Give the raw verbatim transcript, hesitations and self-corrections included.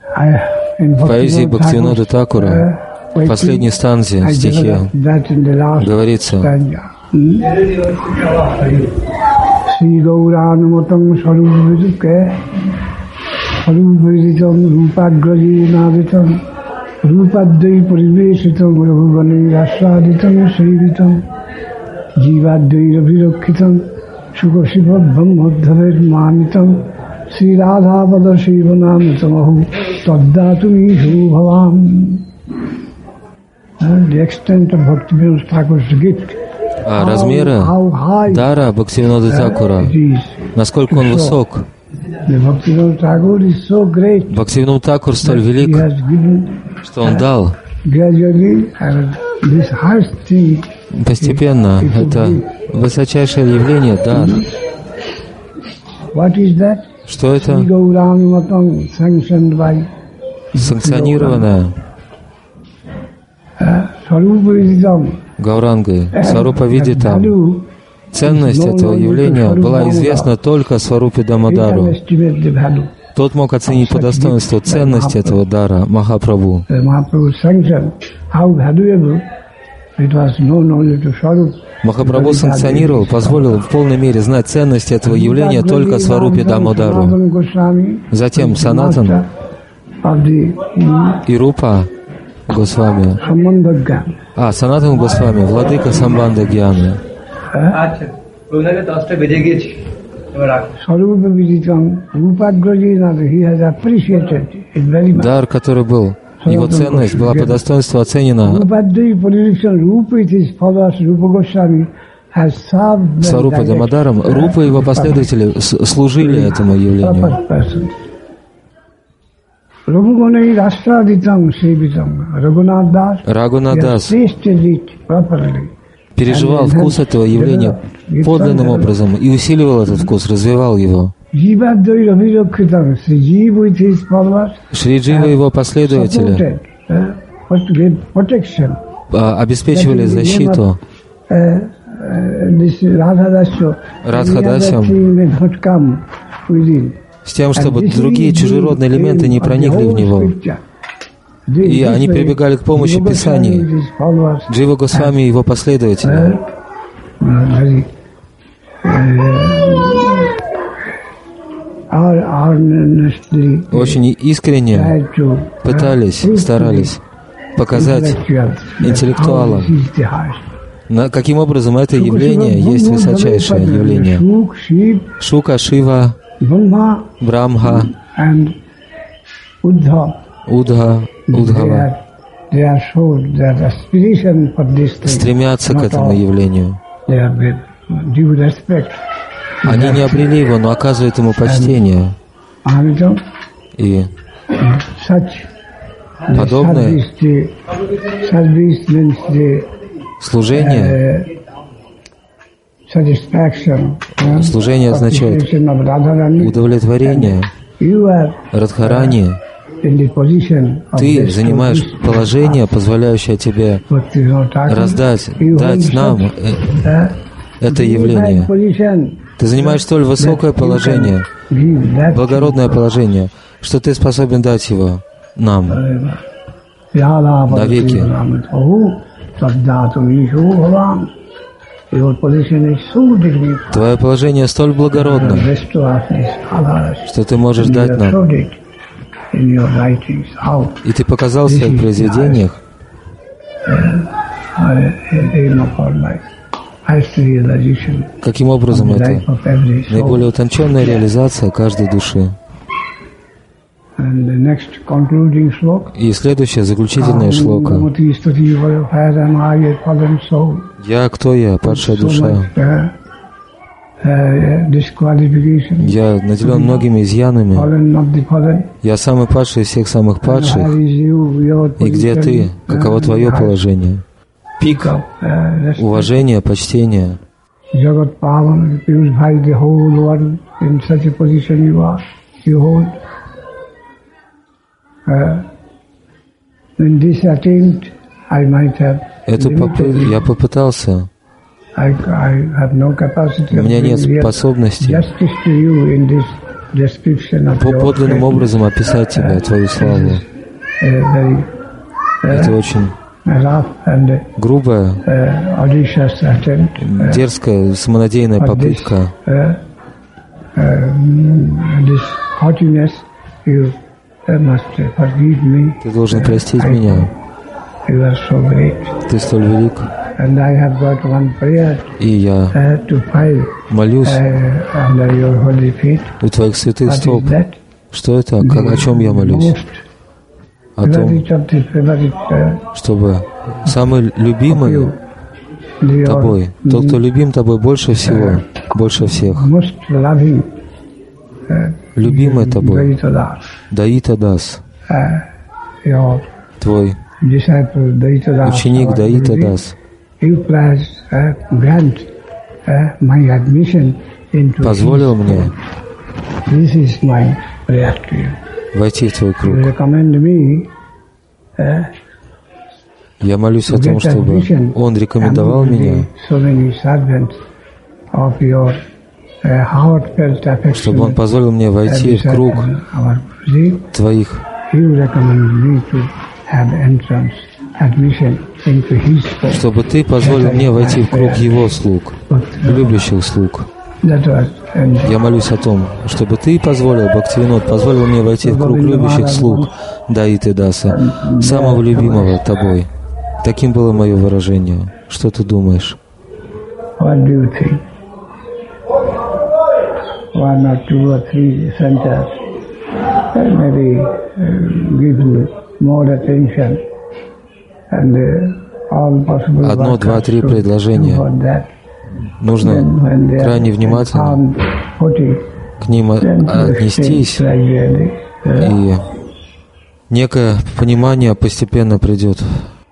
В поэзии Бхактивинода Такура в последней станции, в стихе, говорится: Шри Гауранаматам Шарубхидуке Шарубхидитам Рупаграджинадитам Рупаддai Паривешитам Рагувани Расадитам Шривитам Дживаддai Равиракхитам Шукашипадбам Мадhaved Manitam Sri Radhavada Shivanamritamahu Taddatuми Shubhavam. The extent of Bhaktivinoda Thakur's gift. А размеры дара Бхактивинода Такура, насколько он высок. Бхактивинод Такур столь велик, что он дал постепенно это высочайшее явление, дар. Что это? Санкционированное Гаурангой, Сварупа Видитам. Ценность этого явления была известна только Сварупе Дамодару. Тот мог оценить по достоинству ценность этого дара Махапрабху. Махапрабху санкционировал, позволил в полной мере знать ценность этого явления только Сварупе Дамодару. Затем Санатан и Рупа Госвами. А, Санатан Госвами, владыка Самбанда Гьяны. Дар, который был, его ценность была по достоинству оценена. Сварупа Дамодаром, Рупа и его последователи служили этому явлению. Рагунадас переживал вкус этого явления подлинным образом и усиливал этот вкус, развивал его. Шри Джива и его последователи обеспечивали защиту Радхадасям с тем, чтобы другие чужеродные элементы не проникли в него. И они прибегали к помощи Писаний. Джива Госвами и его последователи очень искренне пытались, старались показать интеллектуалам, каким образом это явление есть высочайшее явление. Шука, Шива, Брамха, Удха, Удхава стремятся к этому явлению. Они не обрели его, но оказывают ему почтение. И подобное служение, служение означает удовлетворение. Радхарани, ты занимаешь положение, позволяющее тебе раздать, дать нам это явление. Ты занимаешь столь высокое положение, благородное положение, что ты способен дать его нам навеки. Твое положение столь благородно, что ты можешь дать нам. И ты показал в своих произведениях каким образом это наиболее утонченная реализация каждой души. И следующая заключительная шлока. Я, кто я, падшая душа? Я наделен многими изъянами. Я самый падший из всех самых падших. И где ты? Каково твое положение? Пик уважения, почтения. Эту попы... Я попытался. У меня нет способности подлинным образом описать тебя, твою славу. Это очень грубая, дерзкая, самонадеянная попытка. Ты должен простить меня. Ты столь велик. И я молюсь у Твоих святых стоп. Что это? Как, о чем я молюсь? О том, чтобы самый любимый Тобой, тот, кто любим Тобой больше всего, больше всех, любимый Тобой, Даита Дас, Твой ученик Даита Дас, позволил мне войти в Твой круг. Я молюсь о том, чтобы Он рекомендовал меня, чтобы Он позволил мне войти в круг Твоих, чтобы Ты позволил мне войти в круг Его слуг, любящих слуг. Я молюсь о том, чтобы Ты позволил, Бхактивинод, позволил мне войти в круг любящих слуг Даиты Даса, самого любимого Тобой. Таким было мое выражение. Что ты думаешь? Одно, два, три предложения. Нужно крайне внимательно к ним отнестись, и некое понимание постепенно придет.